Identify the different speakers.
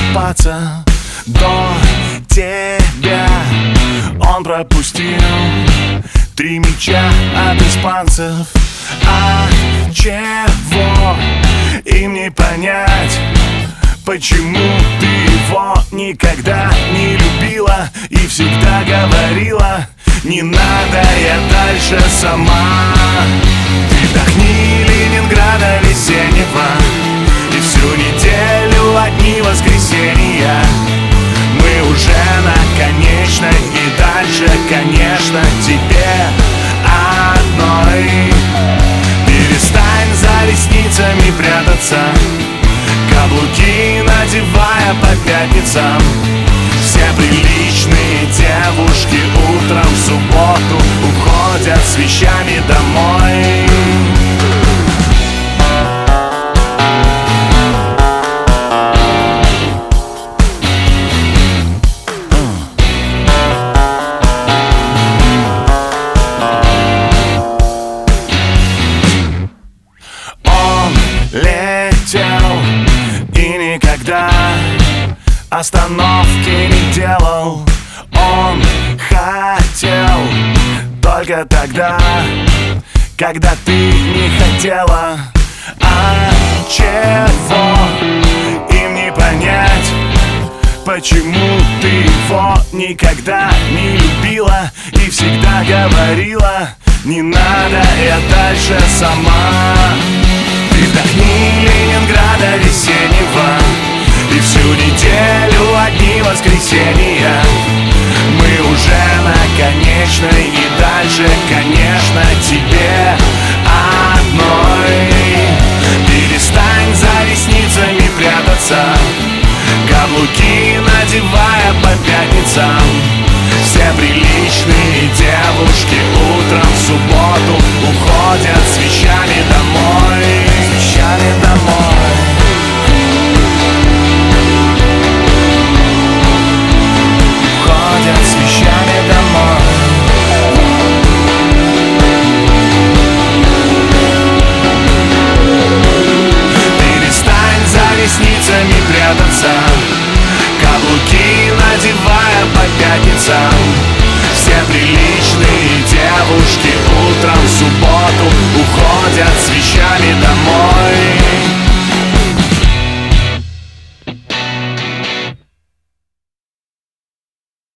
Speaker 1: докопаться до тебя. Он пропустил 3 мяча от испанцев. От чего им не понять, почему ты его никогда не любила и всегда говорила: не надо, я дальше сама. Ты вдохни Ленинграда весеннего, и всю неделю одни воскресенья. Мы уже на конечной, и дальше, конечно, тебе одной. Перестань за ресницами прятаться, каблуки надевая по пятницам. Все приличные девушки утром в субботу уходят с вещами домой. Летел и никогда остановки не делал. Он хотел только тогда, когда ты не хотела. А чего им не понять, почему ты его никогда не любила и всегда говорила: не надо, я дальше сама. Ты вдохни Ленинграда весеннего, и всю неделю одни воскресенья. Мы уже на конечной, и дальше, конечно, тебе одной. Перестань за ресницами прятаться, каблуки надевая по пятницам. Все приличные девушки утром в субботу уходят с вещами домой. С вещами домой. Уходят с вещами домой. Перестань за ресницами прятаться, каблуки надевая по пятницам. Все приличные девушки утром в субботу уходят с вещами домой.